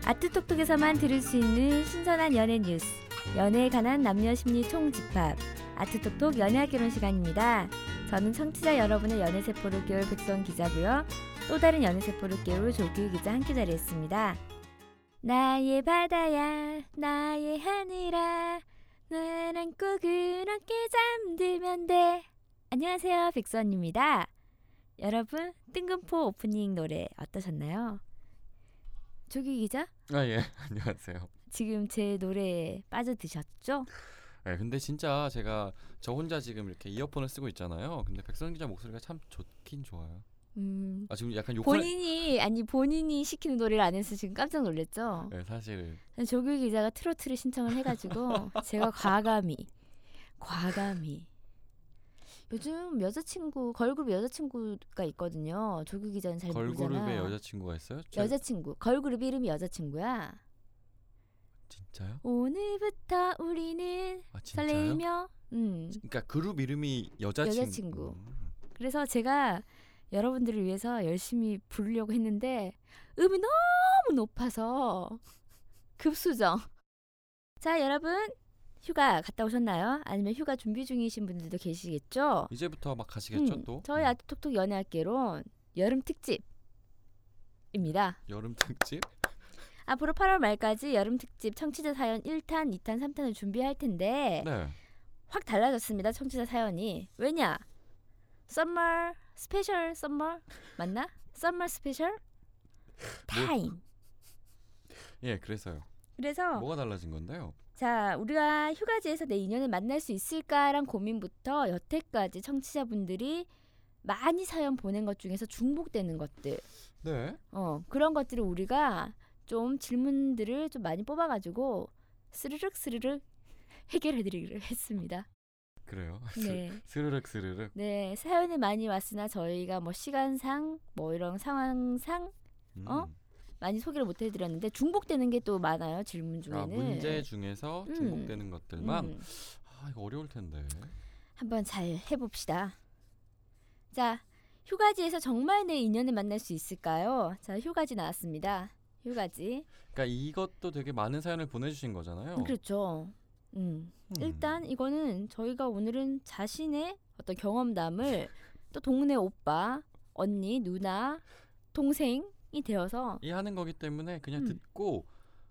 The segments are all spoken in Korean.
아트톡톡에서만 들을 수 있는 신선한 연애 뉴스, 연애에 관한 남녀 심리 총집합, 아트톡톡 연애학 결혼 시간입니다. 저는 청취자 여러분의 연애세포를 깨울 백선 기자고요. 또 다른 연애세포를 깨울 조규 기자 함께 자리했습니다. 나의 바다야, 나의 하늘아, 나랑 꼭 그렇게 잠들면 돼. 안녕하세요, 백선입니다. 여러분, 뜬금포 오프닝 노래 어떠셨나요? 조규 기자? 예. 안녕하세요. 지금 제 노래에 빠져드셨죠? 네, 근데 진짜 제가 저 혼자 지금 이렇게 이어폰을 쓰고 있잖아요. 근데 백선 기자 목소리가 참 좋긴 좋아요. 지금 약간 욕할... 본인이 시키는 노래를 안 해서 지금 깜짝 놀랐죠? 네, 사실 조규 기자가 트로트를 신청을 해가지고 제가 과감히 요즘 여자친구 걸그룹 여자친구가 있거든요. 조규 기자는 잘 모르잖아. 걸그룹에 여자친구가 있어요? 여자친구 걸그룹 이름이 여자친구야. 진짜요? 오늘부터 우리는 설레이며. 그러니까 그룹 이름이 여자친구. 그래서 제가 여러분들을 위해서 열심히 부르려고 했는데 음이 너무 높아서 급수정. 자, 여러분 휴가 갔다 오셨나요? 아니면 휴가 준비 중이신 분들도 계시겠죠? 이제부터 막 가시겠죠 또? 저희 아트톡톡 연애학개론 여름 특집입니다. 여름 특집? 앞으로 8월 말까지 여름 특집 청취자 사연 1탄, 2탄, 3탄을 준비할 텐데 네. 확 달라졌습니다. 청취자 사연이. 왜냐? 썸머 스페셜 썸머 맞나? 썸머 스페셜 타임. 예, 그래서요. 그래서 뭐가 달라진 건데요? 자, 우리가 휴가지에서 내 인연을 만날 수 있을까란 고민부터 여태까지 청취자분들이 많이 사연 보낸 것 중에서 중복되는 것들. 네. 그런 것들을 우리가 좀 질문들을 좀 많이 뽑아가지고 스르륵 해결해드리기로 했습니다. 그래요? 네. 스르륵. 네, 사연이 많이 왔으나 저희가 뭐 시간상 뭐 이런 상황상 많이 소개를 못 해드렸는데 중복되는 게 또 많아요. 질문 중에는. 문제 중에서 중복되는 것들만. 이거 어려울 텐데. 한번 잘 해봅시다. 자, 휴가지에서 정말 내 인연을 만날 수 있을까요? 자, 휴가지 나왔습니다. 휴가지. 그러니까 이것도 되게 많은 사연을 보내주신 거잖아요. 그렇죠. 일단 이거는 저희가 오늘은 자신의 어떤 경험담을 또 동네 오빠, 언니, 누나, 동생이 되어서 이 하는 거기 때문에 그냥 듣고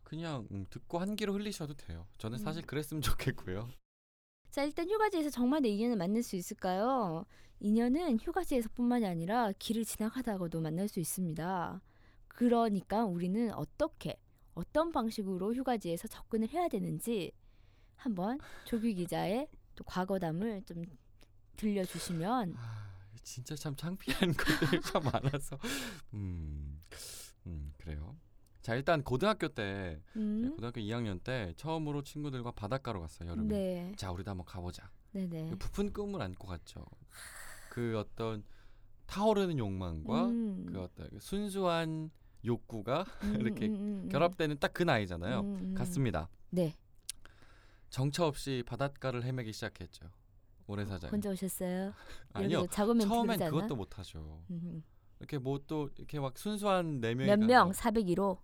한 귀로 흘리셔도 돼요. 저는 사실 그랬으면 좋겠고요. 자, 일단 휴가지에서 정말 내 인연을 만날 수 있을까요? 인연은 휴가지에서뿐만이 아니라 길을 지나가다가도 만날 수 있습니다. 그러니까 우리는 어떤 방식으로 휴가지에서 접근을 해야 되는지 한번 조규 기자의 또 과거담을 좀 들려주시면. 진짜 참 창피한 것들이 참 많아서 그래요. 자, 일단 고등학교 때 고등학교 2학년 때 처음으로 친구들과 바닷가로 갔어요. 여름에. 네. 자, 우리도 한번 가보자. 네네. 부푼 꿈을 안고 갔죠. 그 어떤 타오르는 욕망과 그 어떤 순수한 욕구가 이렇게 결합되는 딱 그 나이잖아요. 갔습니다. 네. 정처 없이 바닷가를 헤매기 시작했죠. 모래사장. 혼자 오셨어요? 아니요. 작으면 처음엔 그러지 그것도 못하죠. 이렇게 뭐 또 이렇게 막 순수한 4명이 몇 명? 401호.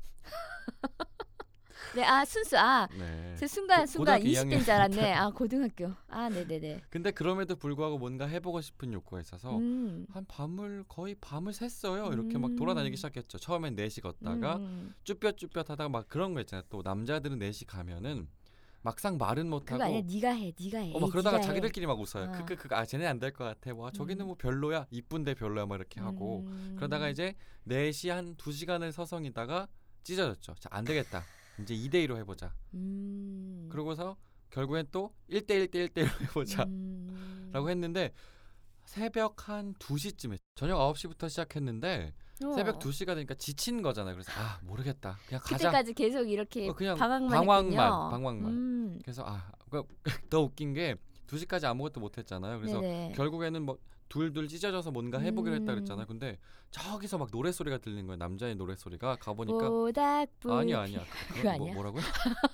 네, 순수. 네. 제 순간 20대인 줄 알았네. 고등학교. 네네네. 근데 그럼에도 불구하고 뭔가 해보고 싶은 욕구가 있어서 거의 밤을 샜어요. 이렇게 막 돌아다니기 시작했죠. 처음엔 4시 걷다가 쭈뼛쭈뼛 하다가 막 그런 거 있잖아요. 또 남자들은 4시 가면은 막상 말은 못하고. 그거 아니야. 네가 해. 막 그러다가 자기들끼리 막 웃어요. 쟤네 안 될 것 같아. 저기는 뭐 별로야. 이쁜데 별로야. 막 이렇게 하고. 그러다가 이제 4시 한 2시간을 서성이다가 찢어졌죠. 자, 안 되겠다. 이제 2대2로 해보자. 그러고서 결국엔 또 1대1로 해보자. 라고 했는데 새벽 한 2시쯤에 저녁 9시부터 시작했는데 새벽 2시가 되니까 지친 거잖아요. 그래서 모르겠다. 그냥 가자. 그때까지 계속 이렇게 그냥 방황만. 그래서 더 웃긴 게 2시까지 아무것도 못 했잖아요. 그래서 네네. 결국에는 뭐 둘 찢어져서 뭔가 해보기로 했다 그랬잖아요. 근데 저기서 막 노래소리가 들리는 거예요. 남자의 노래소리가. 가보니까 아니야. 그거 아니야? 뭐라고요?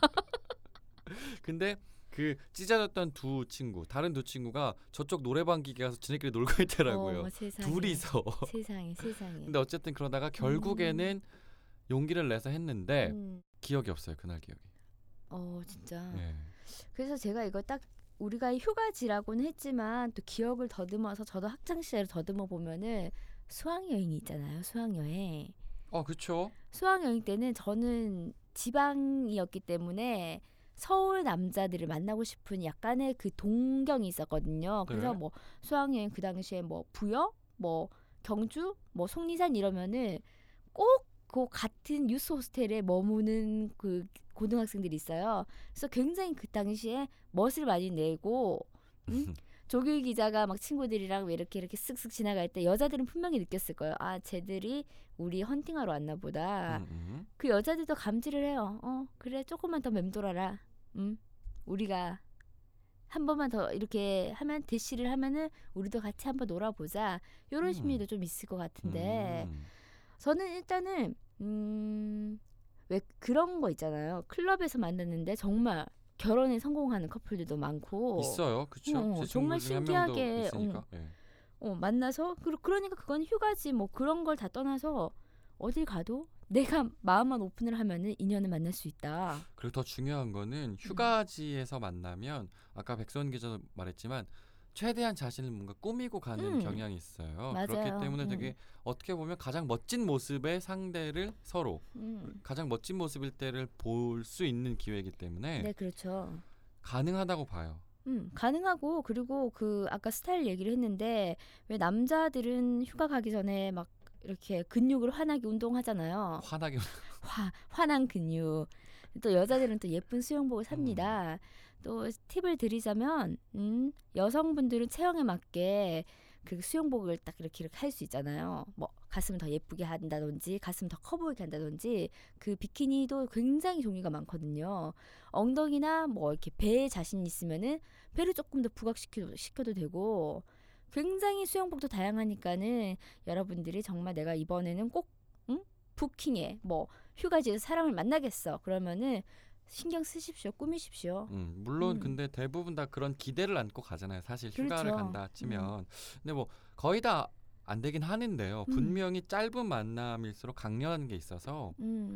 근데 그 찢어졌던 다른 두 친구가 저쪽 노래방 기계 가서 지네끼리 놀고 있더라고요. 세상에. 둘이서. 세상에. 근데 어쨌든 그러다가 결국에는 용기를 내서 했는데 음. 기억이 없어요. 그날 기억이. 진짜. 예. 그래서 제가 이거 딱 우리가 휴가지라고는 했지만 또 기억을 더듬어서 저도 학창 시절을 더듬어 보면은 수학여행이 있잖아요. 수학여행. 그렇죠. 수학여행 때는 저는 지방이었기 때문에 서울 남자들을 만나고 싶은 약간의 그 동경이 있었거든요. 그래서 네. 뭐 수학여행 그 당시에 뭐 부여, 뭐 경주, 뭐 속리산 이러면은 꼭 그 같은 유스 호스텔에 머무는 그 고등학생들이 있어요. 그래서 굉장히 그 당시에 멋을 많이 내고 조규 기자가 막 친구들이랑 왜 이렇게 쓱쓱 지나갈 때 여자들은 분명히 느꼈을 거예요. 아, 쟤들이 우리 헌팅하러 왔나 보다. 그 여자들도 감지를 해요. 그래, 조금만 더 맴돌아라. 우리가 한 번만 더 이렇게 하면 대시를 하면은 우리도 같이 한번 놀아보자. 이런 심리도 좀 있을 것 같은데 저는 일단은 왜 그런 거 있잖아요. 클럽에서 만났는데 정말 결혼에 성공하는 커플들도 많고 있어요. 그렇죠. 제 정말 친구 중에 한 명도 신기하게 있으니까. 예. 만나서 그러니까 그건 휴가지 뭐 그런 걸 다 떠나서 어딜 가도 내가 마음만 오픈을 하면은 인연을 만날 수 있다. 그리고 더 중요한 거는 휴가지에서 만나면 아까 백선 기자도 말했지만 최대한 자신을 뭔가 꾸미고 가는 경향이 있어요. 맞아요. 그렇기 때문에 되게 어떻게 보면 가장 멋진 모습의 상대를 서로 가장 멋진 모습일 때를 볼 수 있는 기회이기 때문에 네, 그렇죠. 가능하다고 봐요. 가능하고 그리고 그 아까 스타일 얘기를 했는데 왜 남자들은 휴가 가기 전에 막 이렇게 근육을 환하게 운동하잖아요. 환하게 환한 근육. 또 여자들은 또 예쁜 수영복을 삽니다. 또 팁을 드리자면 여성분들은 체형에 맞게 그 수영복을 딱 이렇게 할 수 있잖아요. 뭐 가슴을 더 예쁘게 한다든지 가슴 더 커 보이게 한다든지 그 비키니도 굉장히 종류가 많거든요. 엉덩이나 뭐 이렇게 배에 자신 있으면은 배를 조금 더 부각시켜도 되고 굉장히 수영복도 다양하니까는 여러분들이 정말 내가 이번에는 꼭 부킹해 뭐 휴가지에서 사람을 만나겠어 그러면은 신경 쓰십시오. 꾸미십시오. 물론 근데 대부분 다 그런 기대를 안고 가잖아요. 사실 휴가를 그렇죠. 간다 치면. 근데 뭐 거의 다 안 되긴 하는데요. 분명히 짧은 만남일수록 강렬한 게 있어서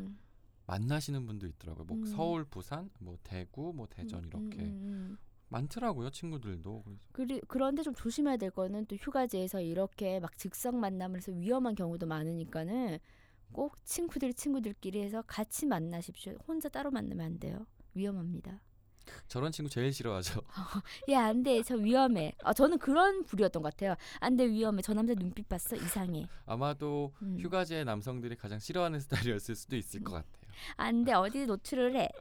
만나시는 분도 있더라고요. 뭐 서울, 부산, 뭐 대구, 뭐 대전 이렇게 많더라고요. 친구들도. 그런데 좀 조심해야 될 거는 또 휴가지에서 이렇게 막 즉석 만남을 해서 위험한 경우도 많으니까는 꼭 친구들끼리 해서 같이 만나십시오. 혼자 따로 만나면 안 돼요. 위험합니다. 저런 친구 제일 싫어하죠. 야, 안 돼. 저 위험해. 저는 그런 부류였던 것 같아요. 안 돼, 위험해. 저 남자 눈빛 봤어? 이상해. 아마도 휴가지의 남성들이 가장 싫어하는 스타일이었을 수도 있을 것 같아요. 안 돼. 어디 노출을 해.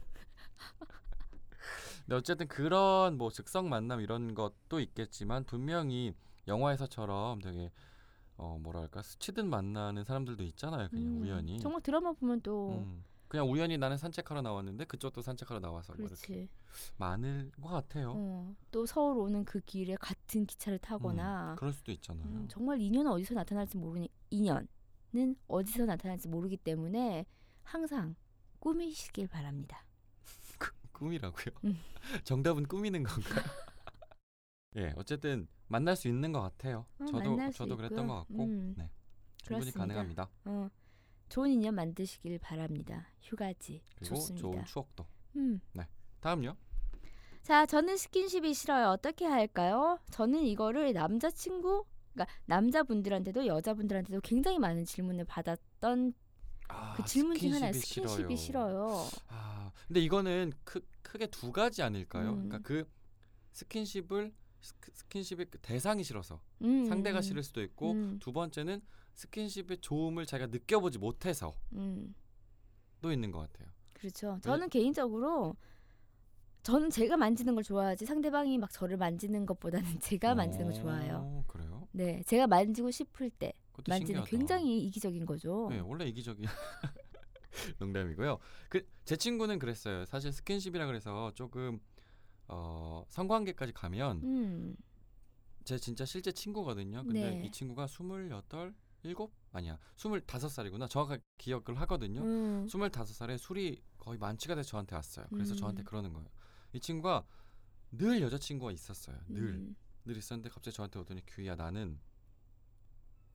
근데 어쨌든 그런 뭐 즉석 만남 이런 것도 있겠지만 분명히 영화에서처럼 되게 뭐랄까 스치듯 만나는 사람들도 있잖아요. 그냥 우연히. 정말 드라마 보면 또 그냥 우연히 나는 산책하러 나왔는데 그쪽도 산책하러 나와서 뭐 이렇게 많을 것 같아요. 또 서울 오는 그 길에 같은 기차를 타거나 그럴 수도 있잖아요. 정말 인연은 어디서 나타날지 모르니 인연은 어디서 나타날지 모르기 때문에 항상 꾸미시길 바랍니다. 꿈이라고요? 정답은 꾸미는 건가요? 예, 어쨌든 만날 수 있는 것 같아요. 저도 그랬던 것 같고, 네, 충분히 그렇습니다. 가능합니다. 좋은 인연 만드시길 바랍니다. 휴가지 그리고 좋습니다. 좋은 추억도. 네, 다음요. 자, 저는 스킨십이 싫어요. 어떻게 할까요? 저는 이거를 남자친구, 그러니까 남자분들한테도 여자분들한테도 굉장히 많은 질문을 받았던 그 질문 중 하나예요. 스킨십이 싫어요. 근데 이거는 크게 두 가지 아닐까요? 그러니까 그 스킨십의 그 대상이 싫어서 상대가 싫을 수도 있고 두 번째는 스킨십의 좋음을 자기가 느껴보지 못해서 또 있는 것 같아요. 그렇죠. 저는 개인적으로 저는 제가 만지는 걸 좋아하지 상대방이 막 저를 만지는 것보다는 제가 만지는 걸 좋아해요. 그래요? 네, 제가 만지고 싶을 때 만지는 신기하다. 굉장히 이기적인 거죠. 네, 원래 이기적인 농담이고요. 제 친구는 그랬어요. 사실 스킨십이라 그래서 조금 성관계까지 가면 제 진짜 실제 친구거든요. 근데 네. 이 친구가 28, 7? 아니야. 25살이구나. 정확하게 기억을 하거든요. 25살에 술이 거의 만취가 돼서 저한테 왔어요. 그래서 저한테 그러는 거예요. 이 친구가 늘 여자친구가 있었어요. 늘 있었는데 갑자기 저한테 오더니 규희야 나는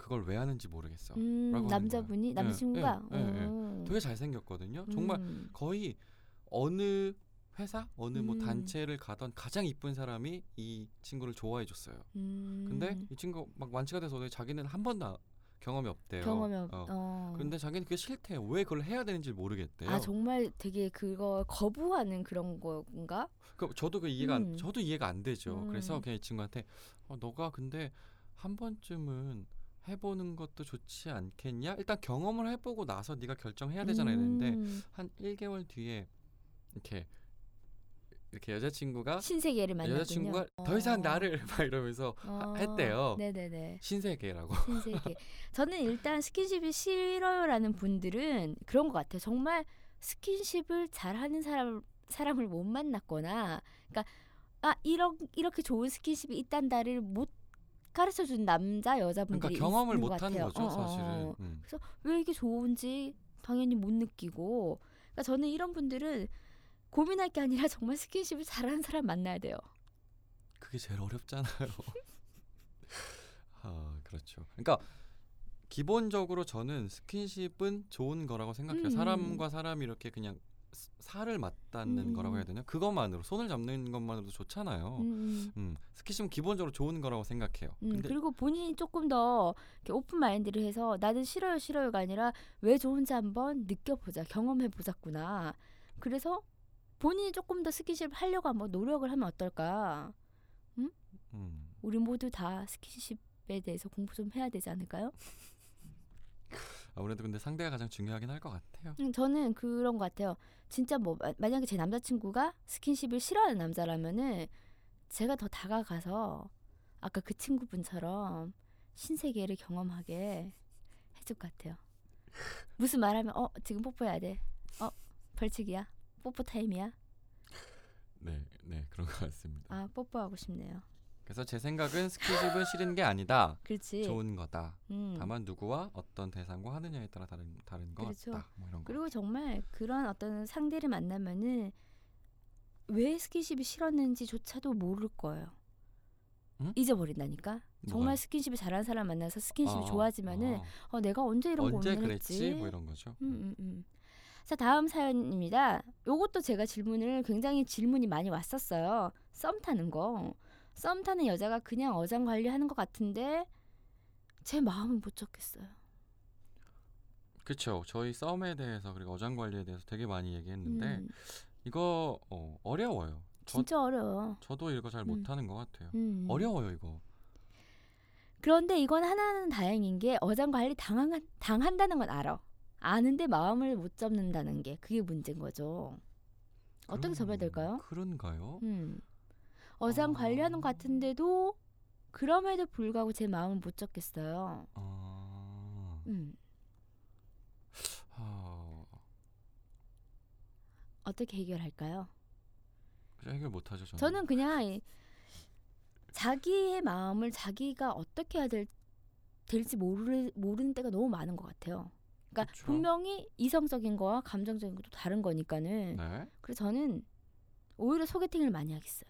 그걸 왜 하는지 모르겠어. 라고 하는 남자분이 거예요. 남자친구가 되게 잘생겼거든요. 정말 거의 어느 회사 어느 뭐 단체를 가던 가장 이쁜 사람이 이 친구를 좋아해 줬어요. 근데 이 친구 막 완치가 돼서 자기는 한 번도 경험이 없대요. 그런데 자기는 그게 싫대요. 왜 그걸 해야 되는지 모르겠대요. 아 정말 되게 그거 거부하는 그런 건가? 저도 그 저도 이해가 안 되죠. 그래서 그냥 이 친구한테 너가 근데 한 번쯤은 해보는 것도 좋지 않겠냐? 일단 경험을 해보고 나서 네가 결정해야 되잖아 이랬는데 한 1개월 뒤에 이렇게 여자친구가 신세계를 만났군요. 여자친구가 더 이상 나를 막 이러면서 했대요. 네네네. 신세계라고. 신세계. 저는 일단 스킨십이 싫어요라는 분들은 그런 것 같아요. 정말 스킨십을 잘하는 사람을 못 만났거나, 그러니까 이렇게 좋은 스킨십이 있단다를 못 가르쳐준 남자 여자분들이 그러니까 경험을 있는 것 못한 같아요. 거죠, 사실은. 그래서 왜 이게 좋은지 당연히 못 느끼고, 그러니까 저는 이런 분들은 고민할 게 아니라 정말 스킨십을 잘하는 사람 만나야 돼요. 그게 제일 어렵잖아요. 그렇죠. 그러니까 기본적으로 저는 스킨십은 좋은 거라고 생각해요. 사람과 사람이 이렇게 그냥 살을 맞닿는 거라고 해야 되나? 그것만으로 손을 잡는 것만으로도 좋잖아요. 스킨십은 기본적으로 좋은 거라고 생각해요. 근데 그리고 본인이 조금 더 이렇게 오픈 마인드를 해서 나는 싫어요가 아니라 왜 좋은지 한번 느껴보자, 경험해보자꾸나. 그래서 본인이 조금 더 스킨십을 하려고 한번 노력을 하면 어떨까? 우리 모두 다 스킨십에 대해서 공부 좀 해야 되지 않을까요? 아무래도 근데 상대가 가장 중요하긴 할 것 같아요. 저는 그런 것 같아요. 진짜 뭐 만약에 제 남자친구가 스킨십을 싫어하는 남자라면은 제가 더 다가가서 아까 그 친구분처럼 신세계를 경험하게 해줄 것 같아요. 무슨 말하면 지금 뽀뽀해야 돼. 벌칙이야. 뽀뽀 타임이야. 네, 그런 것 같습니다. 뽀뽀하고 싶네요. 그래서 제 생각은 스킨십은 싫은 게 아니다. 그렇지. 좋은 거다. 다만 누구와 어떤 대상과 하느냐에 따라 다른 것 그렇죠. 같다. 뭐 이런 거. 그리고 정말 그런 어떤 상대를 만나면은 왜 스킨십이 싫었는지조차도 모를 거예요. 잊어버린다니까. 정말 스킨십을 잘하는 사람 만나서 스킨십이 좋아지면은 내가 언제 이런 고민을 했지? 뭐 이런 거죠. 자, 다음 사연입니다. 요것도 제가 질문이 많이 왔었어요. 썸 타는 거. 썸 타는 여자가 그냥 어장관리하는 것 같은데 제 마음은 못 잡겠어요. 그렇죠. 저희 썸에 대해서 그리고 어장관리에 대해서 되게 많이 얘기했는데 이거 어려워요. 진짜 어려워. 저도 이거 잘 못하는 것 같아요. 어려워요 이거. 그런데 이건 하나는 다행인 게 어장관리 당한다는 건 알아. 아는데 마음을 못 잡는다는 게 그게 문제인 거죠. 어떻게 접어야 될까요? 그런가요? 어장관리하는 것 같은데도 그럼에도 불구하고 제 마음을 못 잡겠어요. 어떻게 해결할까요? 해결 못하죠. 저는 그냥 자기의 마음을 자기가 어떻게 해야 될지 모르는 때가 너무 많은 것 같아요. 그러니까 그쵸? 분명히 이성적인 거와 감정적인 것도 다른 거니까는. 네. 그래서 저는 오히려 소개팅을 많이 하겠어요.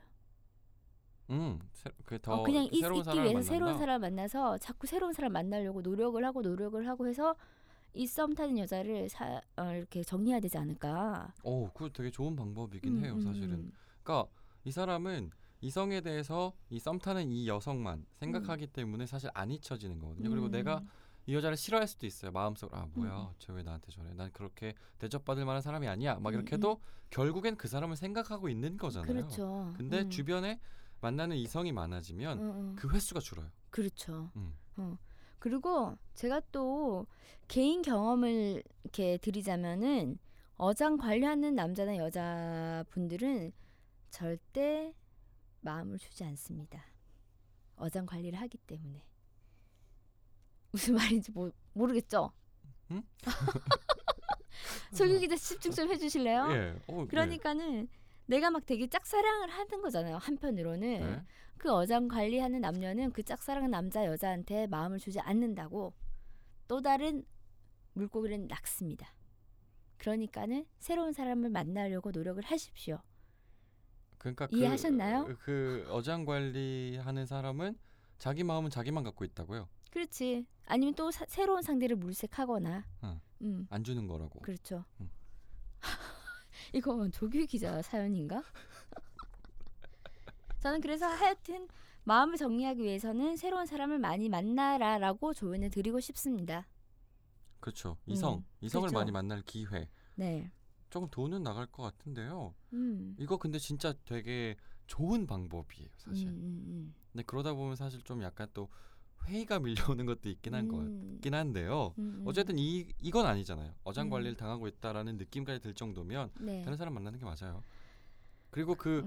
그냥 있기 위해서 새로운 사람 만나서 자꾸 새로운 사람 만나려고 노력을 하고 해서 이 썸 타는 여자를 이렇게 정리해야 되지 않을까. 그거 되게 좋은 방법이긴 해요, 사실은. 그러니까 이 사람은 이성에 대해서 이 썸 타는 이 여성만 생각하기 때문에 사실 안 잊혀지는 거거든요. 그리고 내가 이 여자를 싫어할 수도 있어요. 마음속으로 뭐야, 쟤 왜 나한테 저래? 난 그렇게 대접받을 만한 사람이 아니야. 막 이렇게 해도 결국엔 그 사람을 생각하고 있는 거잖아요. 그렇죠. 근데 주변에 만나는 이성이 많아지면 그 횟수가 줄어요. 그렇죠. 그리고 제가 또 개인 경험을 이렇게 드리자면은 어장 관리하는 남자나 여자분들은 절대 마음을 주지 않습니다. 어장 관리를 하기 때문에. 무슨 말인지 모르겠죠? 응? 소유 기자 집중 좀 해주실래요? 예. 그러니까는 내가 막 되게 짝사랑을 하는 거잖아요. 한편으로는. 네. 그 어장 관리하는 남녀는 그 짝사랑하는 남자 여자한테 마음을 주지 않는다고 또 다른 물고기는 낚습니다. 그러니까는 새로운 사람을 만나려고 노력을 하십시오. 그러니까 이해하셨나요? 그 어장 관리하는 사람은 자기 마음은 자기만 갖고 있다고요? 그렇지. 아니면 또 새로운 상대를 물색하거나. 안 주는 거라고. 그렇죠. 이거 조규 기자 사연인가? 저는 그래서 하여튼 마음을 정리하기 위해서는 새로운 사람을 많이 만나라라고 조언을 드리고 싶습니다. 그렇죠. 이성을 그렇죠. 많이 만날 기회. 네. 조금 돈은 나갈 것 같은데요. 이거 근데 진짜 되게 좋은 방법이에요, 사실. 근데 그러다 보면 사실 좀 약간 또 회의가 밀려오는 것도 있긴 한 것 같긴 한데요. 어쨌든 이건 아니잖아요. 어장관리를 당하고 있다라는 느낌까지 들 정도면 네. 다른 사람 만나는 게 맞아요. 그리고 그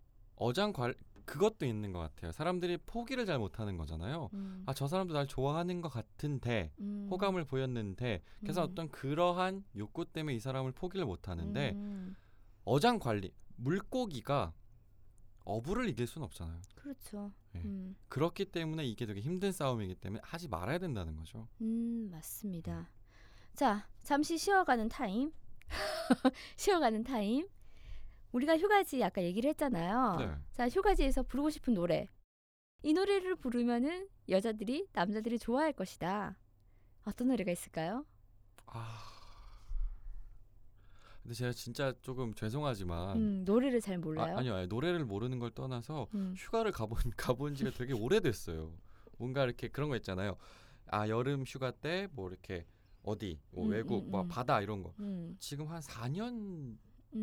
그것도 있는 것 같아요. 사람들이 포기를 잘 못하는 거잖아요. 아, 저 사람도 날 좋아하는 것 같은데 호감을 보였는데 그래서 어떤 그러한 욕구 때문에 이 사람을 포기를 못하는데 어장관리, 물고기가 어부를 이길 수는 없잖아요. 그렇죠. 네. 그렇기 때문에 이게 되게 힘든 싸움이기 때문에 하지 말아야 된다는 거죠. 맞습니다. 자, 잠시 쉬어가는 타임. 쉬어가는 타임. 우리가 휴가지 아까 얘기를 했잖아요. 네. 자, 휴가지에서 부르고 싶은 노래. 이 노래를 부르면은 여자들이 남자들이 좋아할 것이다. 어떤 노래가 있을까요? 근데 제가 진짜 조금 죄송하지만 노래를 잘 몰라요. 아니요, 노래를 모르는 걸 떠나서 휴가를 가본 지가 되게 오래됐어요. 뭔가 이렇게 그런 거 있잖아요. 아, 여름 휴가 때 뭐 이렇게 어디 뭐 외국 뭐 바다 이런 거 지금 한 4년째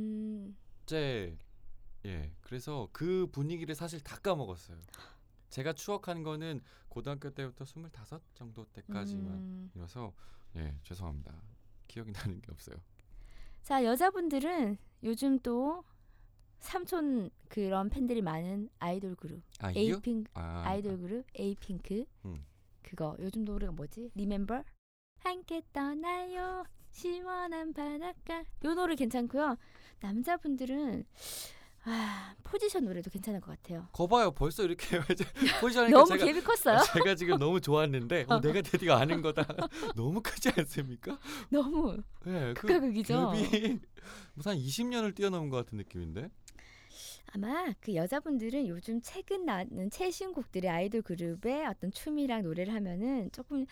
그래서 그 분위기를 사실 다 까먹었어요. 제가 추억한 거는 고등학교 때부터 25 정도 때까지만이라서 죄송합니다. 기억이 나는 게 없어요. 자, 여자분들은 요즘 또 삼촌 그런 팬들이 많은 아이돌 그룹 에이핑크 아이돌 그룹 에이핑크 그거 요즘 노래가 뭐지? Remember? 함께 떠나요 시원한 바닷가 요 노래 괜찮고요. 남자분들은 포지션 노래도 괜찮을 것 같아요. 거봐요, 벌써 이렇게 포지션이 너무 갭이 컸어요? 제가 지금 너무 좋았는데 내가 드디어 아는 거다. 너무 크지 않습니까? 너무 극과 극이죠. 갭이 무슨 한 20년을 뛰어넘은 것 같은 느낌인데. 아마 그 여자분들은 요즘 최근 나는 최신곡들의 아이돌 그룹의 어떤 춤이랑 노래를 하면은 조금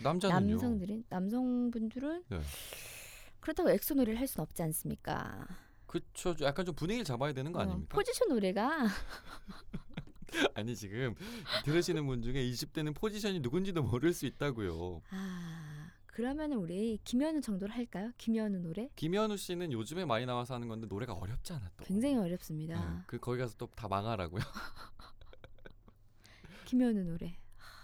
남성분들은 그렇다고 엑소 노래를 할 수는 없지 않습니까? 그쵸. 약간 좀 분위기를 잡아야 되는 거 아닙니까? 포지션 노래가 아니, 지금 들으시는 분 중에 20대는 포지션이 누군지도 모를 수 있다고요. 그러면은 우리 김현우 정도로 할까요? 김현우 노래? 김현우 씨는 요즘에 많이 나와서 하는 건데 노래가 어렵지 않아 또. 굉장히 어렵습니다. 거기 가서 또 다 망하라고요. 김현우 노래.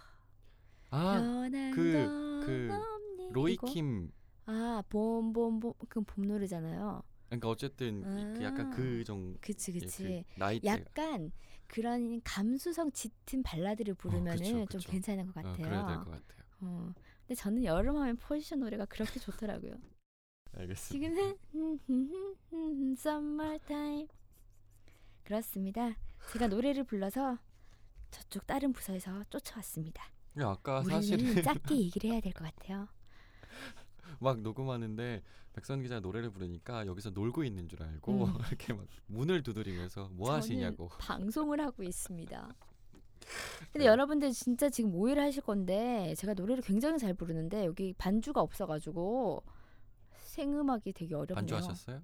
그 로이킴. 봄 그 봄 노래잖아요. 그러니까 어쨌든 그 약간 그 정도. 그치. 그 나이대. 약간 그런 감수성 짙은 발라드를 부르면은 좀 괜찮은 것 같아요. 그래야 될 것 같아요. 근데 저는 여름하면 포지션 노래가 그렇게 좋더라고요. 알겠습니다. 지금은 Summertime. 그렇습니다. 제가 노래를 불러서 저쪽 다른 부서에서 쫓아왔습니다. 아까 우리는 사실은 짧게 얘기를 해야 될 것 같아요. 막 녹음하는데 백선 기자 노래를 부르니까 여기서 놀고 있는 줄 알고 이렇게 막 문을 두드리면서 뭐 하시냐고. 방송을 하고 있습니다. 근데 여러분들 진짜 지금 오해를 하실 건데 제가 노래를 굉장히 잘 부르는데 여기 반주가 없어가지고 생음하기 되게 어렵네요. 반주하셨어요?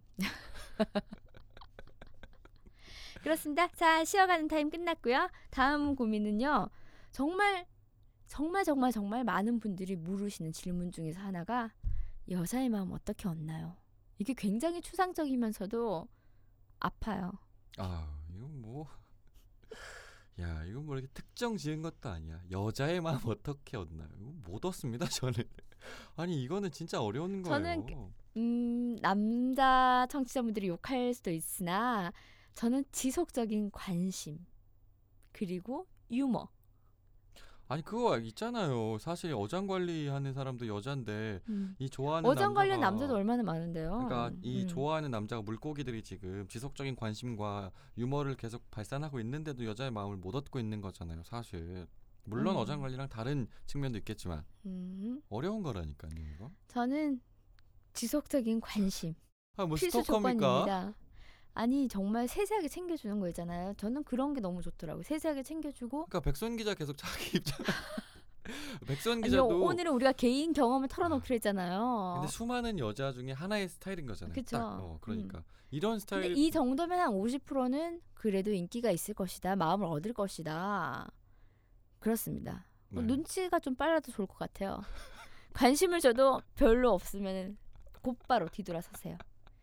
그렇습니다. 자, 쉬어가는 타임 끝났고요. 다음 고민은요. 정말 많은 분들이 물으시는 질문 중에서 하나가 여자의 마음 어떻게 얻나요? 이게 굉장히 추상적이면서도 아파요. 이거 뭐 이렇게 특정 지은 것도 아니야. 여자의 마음 어떻게 얻나요? 이거 못 얻습니다, 저는. 아니, 이거는 진짜 어려운 거예요. 저는 남자 청취자분들이 욕할 수도 있으나 저는 지속적인 관심 그리고 유머. 아니, 그거 있잖아요. 사실 어장관리하는 사람도 여잔데 이 좋아하는 어장관리하는 남자도 얼마나 많은데요. 그러니까 이 좋아하는 남자가 물고기들이 지금 지속적인 관심과 유머를 계속 발산하고 있는데도 여자의 마음을 못 얻고 있는 거잖아요, 사실. 물론 어장관리랑 다른 측면도 있겠지만 어려운 거라니까요, 이거. 저는 지속적인 관심 뭐 필수 스토커입니까? 조건입니다. 아니, 정말 세세하게 챙겨주는 거 있잖아요. 저는 그런 게 너무 좋더라고요. 세세하게 챙겨주고. 그러니까 백선 기자 계속 자기 입장 백선 아니요, 기자도 오늘은 우리가 개인 경험을 털어놓기로 했잖아요. 근데 수많은 여자 중에 하나의 스타일인 거잖아요. 그쵸. 딱. 그러니까 이런 근데 스타일 이 정도면 한 50%는 그래도 인기가 있을 것이다. 마음을 얻을 것이다. 그렇습니다. 네. 눈치가 좀 빨라도 좋을 것 같아요. 관심을 줘도 별로 없으면 곧바로 뒤돌아서세요.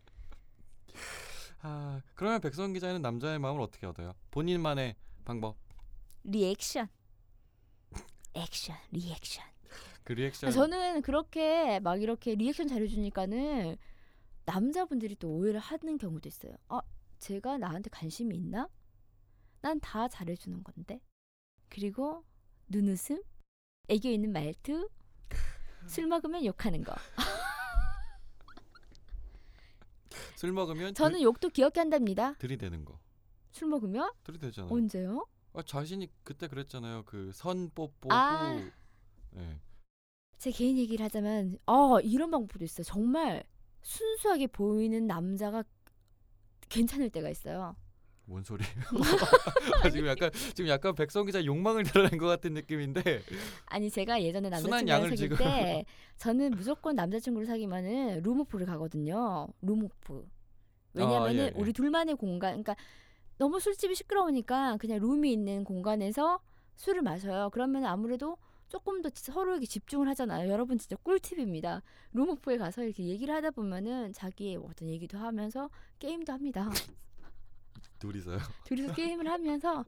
그러면 백선 기자는 남자의 마음을 어떻게 얻어요? 본인만의 방법. 리액션. 액션, 리액션. 그 리액션. 저는 그렇게 막 이렇게 리액션 잘해주니까는 남자분들이 또 오해를 하는 경우도 있어요. 제가 나한테 관심이 있나? 난 다 잘해주는 건데. 그리고 눈웃음, 애교 있는 말투, 술 먹으면 욕하는 거. 술 먹으면 저는 욕도 귀엽게 한답니다. 들이대는 거. 술 먹으면? 들이대잖아요. 언제요? 자신이 그때 그랬잖아요. 그 선 뽀뽀 후. 네. 제 개인 얘기를 하자면 이런 방법도 있어요. 정말 순수하게 보이는 남자가 괜찮을 때가 있어요. 뭔 소리예요? 지금 약간 백선 기자 욕망을 드러낸 것 같은 느낌인데. 아니 제가 예전에 순한 남자친구랑 양을 사귈 지금. 때 저는 무조건 남자친구를 사귀면은 룸오프를 가거든요. 룸오프. 왜냐면은 예. 우리 둘만의 공간, 그러니까 너무 술집이 시끄러우니까 그냥 룸이 있는 공간에서 술을 마셔요. 그러면 아무래도 조금 더 서로에게 집중을 하잖아요. 여러분 진짜 꿀팁입니다. 룸오프에 가서 이렇게 얘기를 하다 보면은 자기의 어떤 얘기도 하면서 게임도 합니다. 둘이서요. 둘이서 게임을 하면서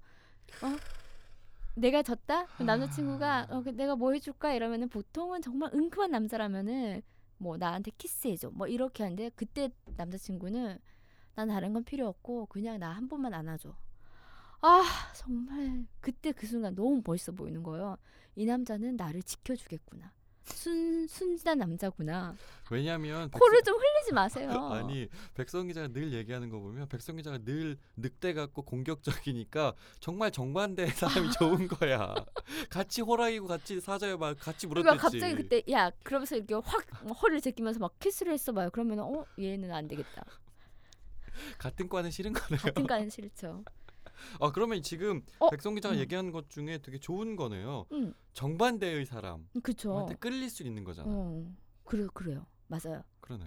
내가 졌다? 그럼 남자친구가 내가 뭐 해줄까? 이러면은 보통은 정말 은큼한 남자라면은 뭐 나한테 키스해줘 뭐 이렇게 하는데 그때 남자친구는 난 다른 건 필요 없고 그냥 나 한 번만 안아줘. 정말 그때 그 순간 너무 멋있어 보이는 거예요. 이 남자는 나를 지켜주겠구나. 순진한 남자구나. 왜냐면 코를 좀 흘리지 마세요. 아니 백선 기자가 늘 얘기하는 거 보면 백선 기자가 늘 늑대 같고 공격적이니까 정말 정반대의 사람이 좋은 거야. 같이 호랑이고 같이 사자여 막 같이 물어댔지. 그러니까 갑자기 그때 그러면서 이렇게 확 허리를 제끼면서 막 키스를 했어봐요. 그러면 얘는 안 되겠다. 같은 과는 싫은 거네요. 같은 과는 싫죠. 그러면 지금 백선 기자가 얘기하는 것 중에 되게 좋은 거네요. 정반대의 사람. 그쵸. 한테 끌릴 수 있는 거잖아. 그래요. 맞아요. 그러네요.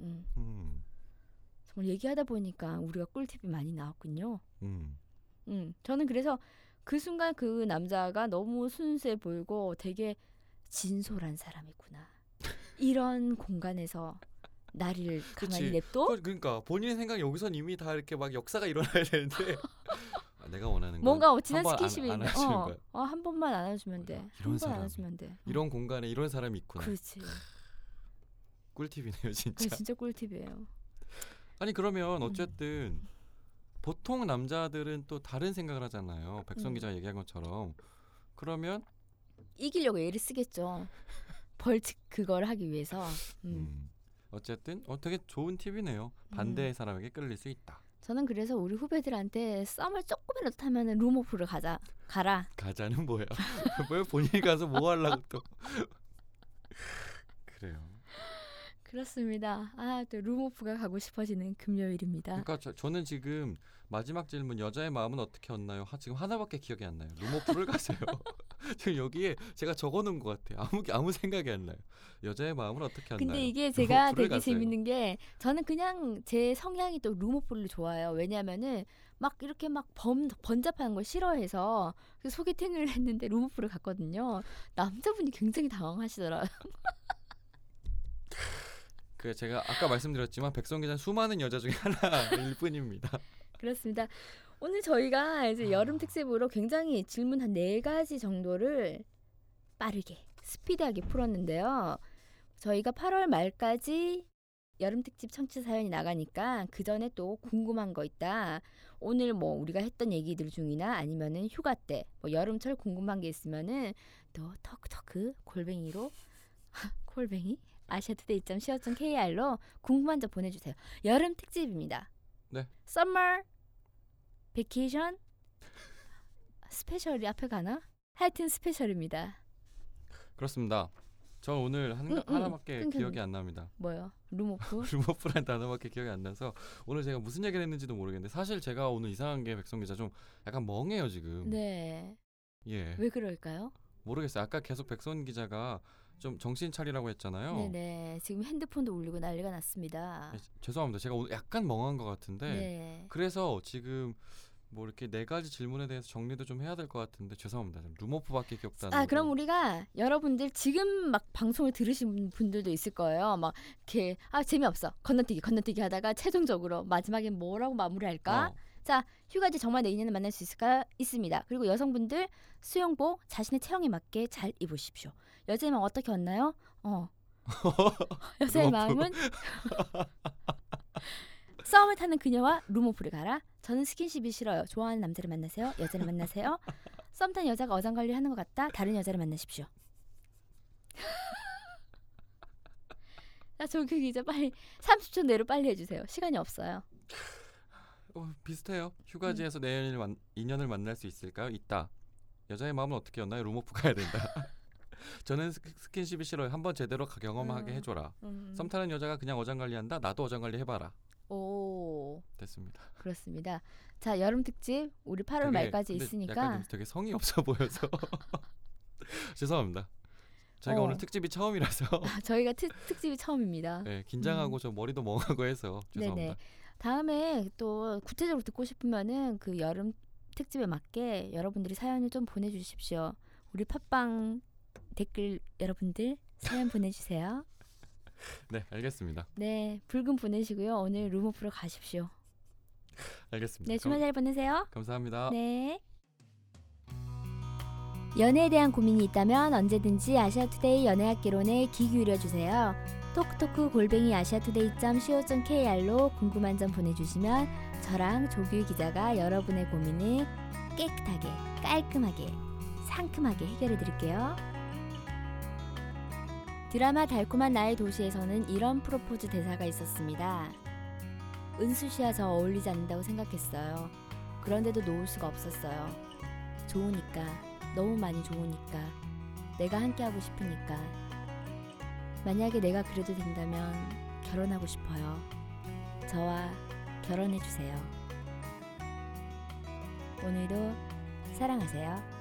정말 얘기하다 보니까 우리가 꿀팁이 많이 나왔군요. 저는 그래서 그 순간 그 남자가 너무 순수해 보이고 되게 진솔한 사람이구나. 이런 공간에서 나를 가만히 냅둬? 그러니까 본인의 생각 여기선 이미 다 이렇게 막 역사가 일어나야 되는데 내가 원하는 건 뭔가 지난 한번 스킨십이 있네. 한 번만 안아주면 돼. 한 번 안아주면 돼. 이런 공간에 이런 사람이 있구나. 그렇지. 꿀팁이네요, 진짜. 진짜 꿀팁이에요. 아니 그러면 어쨌든 보통 남자들은 또 다른 생각을 하잖아요. 백선 기자가 얘기한 것처럼. 그러면 이기려고 애를 쓰겠죠. 벌칙 그걸 하기 위해서. 어쨌든 되게 좋은 팁이네요. 반대의 사람에게 끌릴 수 있다. 저는 그래서 우리 후배들한테 썸을 조금이라도 타면은 룸오프를 가라. 가자는 뭐야? 왜 본인이 가서 뭐 하려고 또? 그래요. 그렇습니다. 또 룸오프가 가고 싶어지는 금요일입니다. 그러니까 저는 지금 마지막 질문 여자의 마음은 어떻게 얻나요? 지금 하나밖에 기억이 안 나요. 룸오프를 가세요. 지금 여기에 제가 적어놓은 것 같아요. 아무 생각이 안 나요. 여자의 마음을 어떻게 얻나요? 근데 이게 제가 되게 가세요. 재밌는 게 저는 그냥 제 성향이 또 룸오프를 좋아해요. 왜냐면은 막 이렇게 막 번잡한 걸 싫어해서 소개팅을 했는데 룸오프를 갔거든요. 남자분이 굉장히 당황하시더라고요. 제가 아까 말씀드렸지만 백선 기자는 수많은 여자 중에 하나일 뿐입니다. 그렇습니다. 오늘 저희가 이제 여름 특집으로 굉장히 질문 한 4가지 정도를 빠르게 스피드하게 풀었는데요. 저희가 8월 말까지 여름 특집 청취자 사연이 나가니까 그 전에 또 궁금한 거 있다. 오늘 뭐 우리가 했던 얘기들 중이나 아니면은 휴가 때 뭐 여름철 궁금한 게 있으면은 또 톡톡 골뱅이로 골뱅이 아시아투데이.co.kr로 궁금한 점 보내주세요. 여름 특집입니다. 네. Summer Vacation 스페셜이 앞에 가나? 하여튼 스페셜입니다. 그렇습니다. 저 오늘 하나밖에 기억이 안 납니다. 뭐요? 룸오프? 룸오프란 단어밖에 기억이 안 나서 오늘 제가 무슨 얘기를 했는지도 모르겠는데 사실 제가 오늘 이상한 게 백선 기자 좀 약간 멍해요 지금. 네. 예. 왜 그럴까요? 모르겠어요. 아까 계속 백선 기자가 좀 정신 차리라고 했잖아요. 네네. 지금 핸드폰도 울리고 난리가 났습니다. 죄송합니다. 제가 오늘 약간 멍한 것 같은데 네. 그래서 지금 뭐 이렇게 4가지 질문에 대해서 정리도 좀 해야 될 것 같은데 죄송합니다. 루머프밖에 기억도 안 나고. 그럼 우리가 여러분들 지금 막 방송을 들으신 분들도 있을 거예요. 막 이렇게 재미없어. 건너뛰기 하다가 최종적으로 마지막에 뭐라고 마무리할까? 자, 휴가지 정말 내년에 만날 수 있을까? 있습니다. 그리고 여성분들 수영복 자신의 체형에 맞게 잘 입으십시오. 여자의 마음 어떻게 얻나요? 여자의 마음은 싸움을 타는 그녀와 룸오프를 가라. 저는 스킨십이 싫어요. 좋아하는 남자를 만나세요. 여자를 만나세요. 썸 타는 여자가 어장관리를 하는 것 같다. 다른 여자를 만나십시오. 조규 기자 빨리 30초 내로 빨리 해주세요. 시간이 없어요. 비슷해요. 휴가지에서 인연을 만날 수 있을까요? 있다. 여자의 마음은 어떻게 였나요? 룸오프 가야 된다. 저는 스킨십이 싫어요. 한번 제대로 경험하게 해줘라. 썸 타는 여자가 그냥 어장관리한다. 나도 어장관리 해봐라. 오, 됐습니다. 그렇습니다. 자, 여름 특집 우리 8월 말까지 근데 있으니까 약간 좀 되게 성의 없어 보여서 죄송합니다. 저희가 오늘 특집이 처음이라서 저희가 특집이 처음입니다. 네, 긴장하고 저 머리도 멍하고 해서 죄송합니다. 네네. 다음에 또 구체적으로 듣고 싶으면은 그 여름 특집에 맞게 여러분들이 사연을 좀 보내주십시오. 우리 팟빵 댓글 여러분들 사연 보내주세요. 네, 알겠습니다. 네, 붉은 보내시고요. 오늘 룸오프로 가십시오. 알겠습니다. 네, 주말 잘 보내세요. 감사합니다. 네. 연애에 대한 고민이 있다면 언제든지 아시아투데이 연애학개론에 귀 기울여주세요. 톡톡크@아시아투데이.co.kr로 궁금한 점 보내주시면 저랑 조규 기자가 여러분의 고민을 깨끗하게, 깔끔하게, 상큼하게 해결해드릴게요. 드라마 달콤한 나의 도시에서는 이런 프로포즈 대사가 있었습니다. 은수 씨와 저 어울리지 않는다고 생각했어요. 그런데도 놓을 수가 없었어요. 좋으니까, 너무 많이 좋으니까, 내가 함께하고 싶으니까. 만약에 내가 그래도 된다면 결혼하고 싶어요. 저와 결혼해주세요. 오늘도 사랑하세요.